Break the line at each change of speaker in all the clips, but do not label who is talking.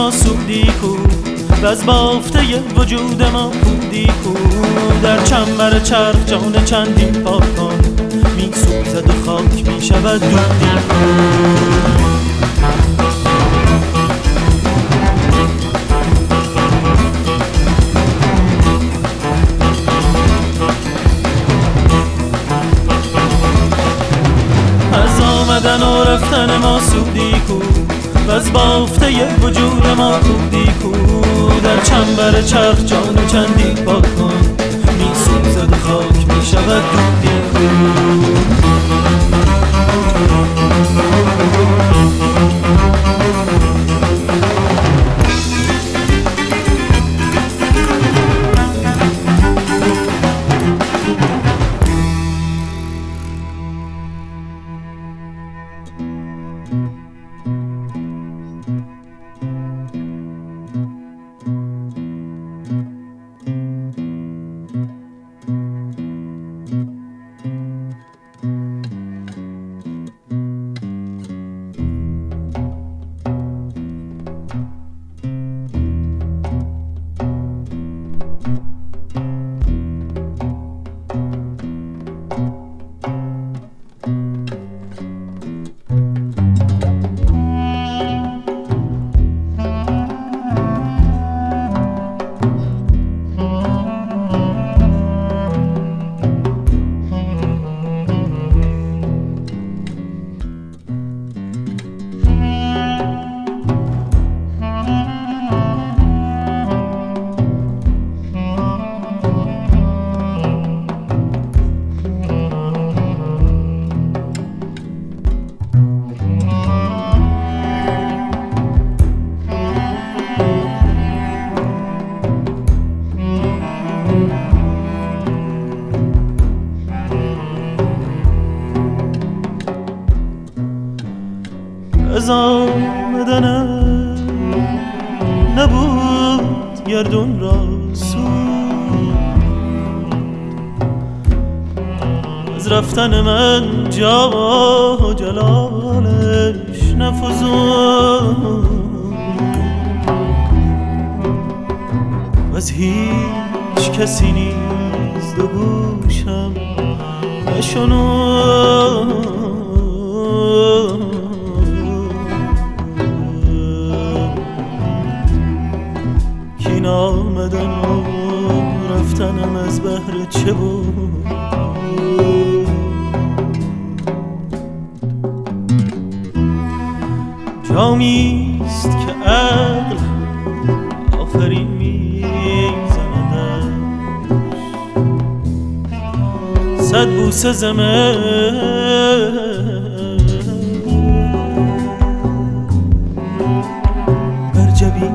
ما سودی کو و از بافته وجود ما بودی کو. در چنبر چرخ جان چندین پاکان می سوزد و خاک می شود دودی کو. از آمدن و رفتن ما سودی کو و از بافته وجود ما بودی کو. در چنبر چرخ جان چندین پاکان می سوزد و خاک می شود دودی کو. از آمدنم نبود گردون را سود، از رفتن من جا جلالش نفزود و از هیچ کسی نیز دو گوشم نشنود. این آمدن و رفتنم از بهر چه بود؟ جامیست که عقل آفرین میزندش، صد بوسه زمه بر جبین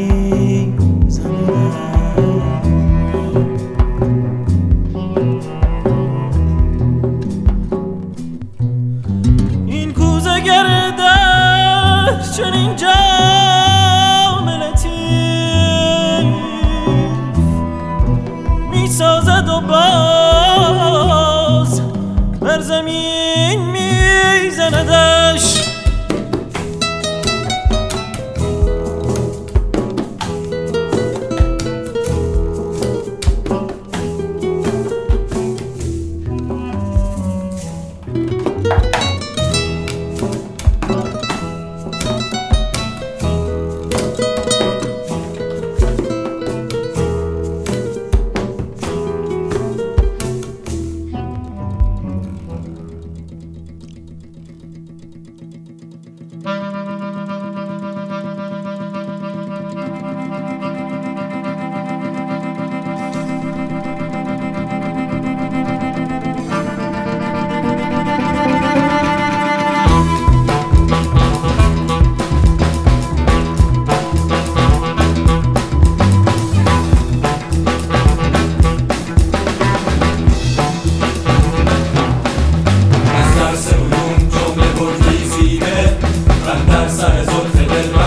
چنین جام لطیف می سازد و باز بر زمین می زندش.
از درس علوم جمله بردی زیده من در سر زلف دل